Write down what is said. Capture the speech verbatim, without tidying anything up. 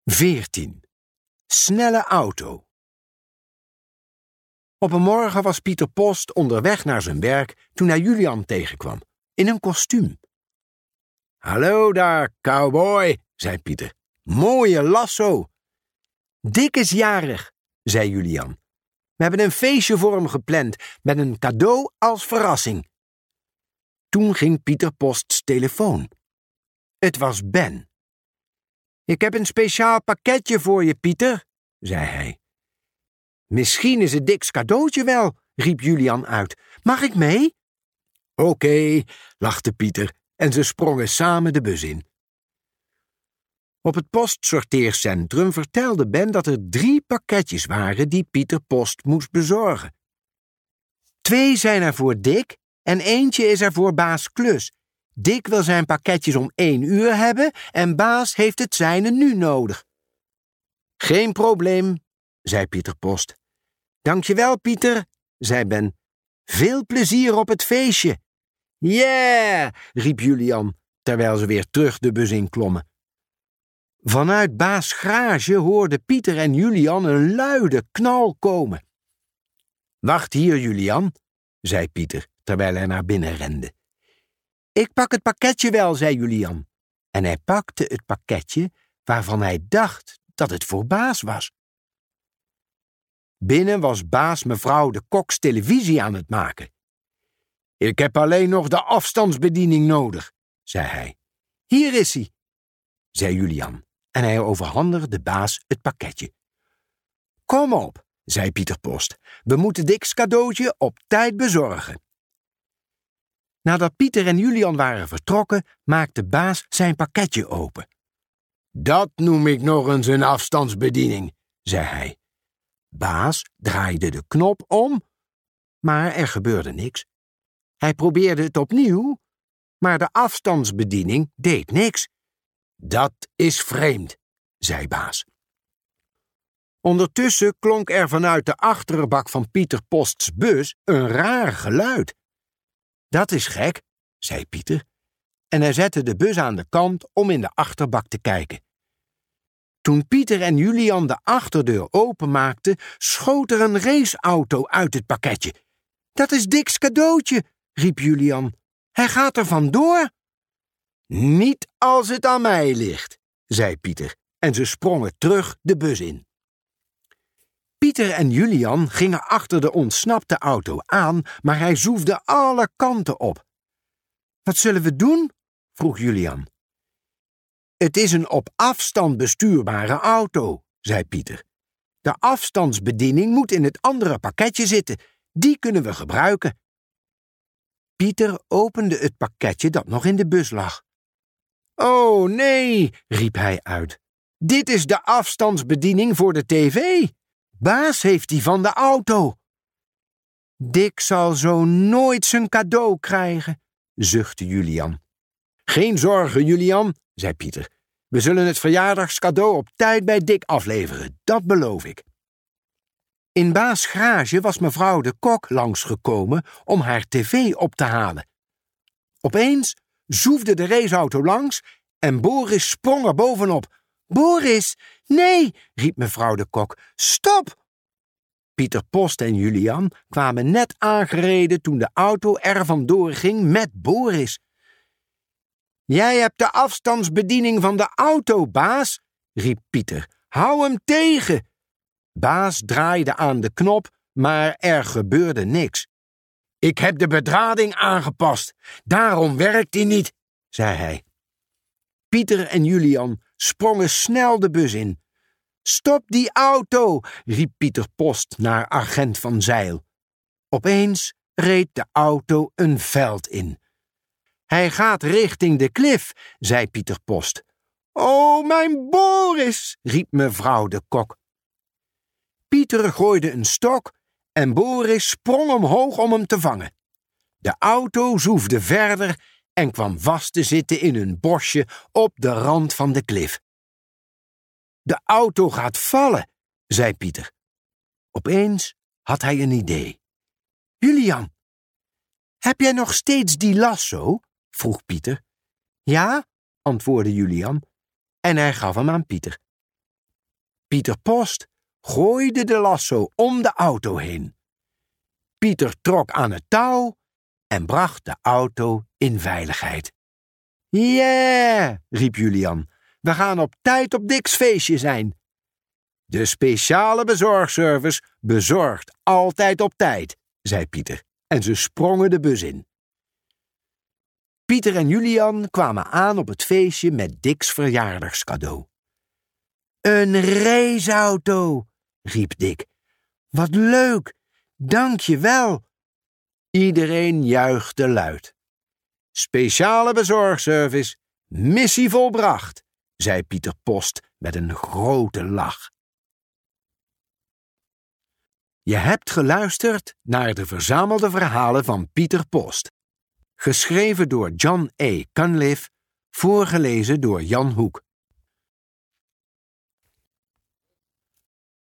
veertien. Snelle auto. Op een morgen was Pieter Post onderweg naar zijn werk toen hij Julian tegenkwam, in een kostuum. Hallo daar, cowboy, zei Pieter. Mooie lasso. Dick is jarig, zei Julian. We hebben een feestje voor hem gepland, met een cadeau als verrassing. Toen ging Pieter Post's telefoon. Het was Ben. Ik heb een speciaal pakketje voor je, Pieter, zei hij. Misschien is het Dicks cadeautje wel, riep Julian uit. Mag ik mee? Oké, okay, lachte Pieter en ze sprongen samen de bus in. Op het postsorteercentrum vertelde Ben dat er drie pakketjes waren die Pieter Post moest bezorgen. Twee zijn er voor Dick en eentje is er voor baas Klus. Dick wil zijn pakketjes om één uur hebben en baas heeft het zijne nu nodig. Geen probleem, zei Pieter Post. Dankjewel, Pieter, zei Ben. Veel plezier op het feestje. Yeah, riep Julian, terwijl ze weer terug de bus inklommen. Vanuit baas Garage hoorden Pieter en Julian een luide knal komen. Wacht hier, Julian, zei Pieter, terwijl hij naar binnen rende. Ik pak het pakketje wel, zei Julian. En hij pakte het pakketje waarvan hij dacht dat het voor baas was. Binnen was baas mevrouw de Koks televisie aan het maken. Ik heb alleen nog de afstandsbediening nodig, zei hij. Hier is hij, zei Julian, en hij overhandigde baas het pakketje. Kom op, zei Pieter Post, we moeten Dicks cadeautje op tijd bezorgen. Nadat Pieter en Julian waren vertrokken, maakte baas zijn pakketje open. Dat noem ik nog eens een afstandsbediening, zei hij. Baas draaide de knop om, maar er gebeurde niks. Hij probeerde het opnieuw, maar de afstandsbediening deed niks. Dat is vreemd, zei baas. Ondertussen klonk er vanuit de achterbak van Pieter Post's bus een raar geluid. Dat is gek, zei Pieter, en hij zette de bus aan de kant om in de achterbak te kijken. Toen Pieter en Julian de achterdeur openmaakten, schoot er een raceauto uit het pakketje. Dat is Dicks cadeautje, riep Julian. Hij gaat er vandoor. Niet als het aan mij ligt, zei Pieter, en ze sprongen terug de bus in. Pieter en Julian gingen achter de ontsnapte auto aan, maar hij zoefde alle kanten op. Wat zullen we doen? Vroeg Julian. Het is een op afstand bestuurbare auto, zei Pieter. De afstandsbediening moet in het andere pakketje zitten. Die kunnen we gebruiken. Pieter opende het pakketje dat nog in de bus lag. Oh nee, riep hij uit. Dit is de afstandsbediening voor de tv. Baas heeft die van de auto. Dick zal zo nooit zijn cadeau krijgen, zuchtte Julian. Geen zorgen, Julian, zei Pieter. We zullen het verjaardagscadeau op tijd bij Dick afleveren, dat beloof ik. In baas Garage was mevrouw de Kok langsgekomen om haar tv op te halen. Opeens zoefde de raceauto langs en Boris sprong er bovenop. Boris, nee, riep mevrouw de Kok, stop! Pieter Post en Julian kwamen net aangereden toen de auto er vandoor ging met Boris. Jij hebt de afstandsbediening van de auto, baas, riep Pieter. Hou hem tegen! Baas draaide aan de knop, maar er gebeurde niks. Ik heb de bedrading aangepast, daarom werkt die niet, zei hij. Pieter en Julian sprongen snel de bus in. Stop die auto, riep Pieter Post naar agent Van Zijl. Opeens reed de auto een veld in. Hij gaat richting de klif, zei Pieter Post. O, mijn Boris, riep mevrouw de Kok. Pieter gooide een stok en Boris sprong omhoog om hem te vangen. De auto zoefde verder en kwam vast te zitten in een bosje op de rand van de klif. De auto gaat vallen, zei Pieter. Opeens had hij een idee. Julian, heb jij nog steeds die lasso? Vroeg Pieter. Ja, antwoordde Julian, en hij gaf hem aan Pieter. Pieter Post gooide de lasso om de auto heen. Pieter trok aan het touw en bracht de auto in veiligheid. Yeah, riep Julian, we gaan op tijd op Dick's feestje zijn. De speciale bezorgservice bezorgt altijd op tijd, zei Pieter, en ze sprongen de bus in. Pieter en Julian kwamen aan op het feestje met Dick's verjaardagscadeau. Een raceauto, riep Dick. Wat leuk, dank je wel. Iedereen juichte luid. Speciale bezorgservice, missie volbracht, zei Pieter Post met een grote lach. Je hebt geluisterd naar de verzamelde verhalen van Pieter Post. Geschreven door John A. Cunliffe, voorgelezen door Jan Hoek.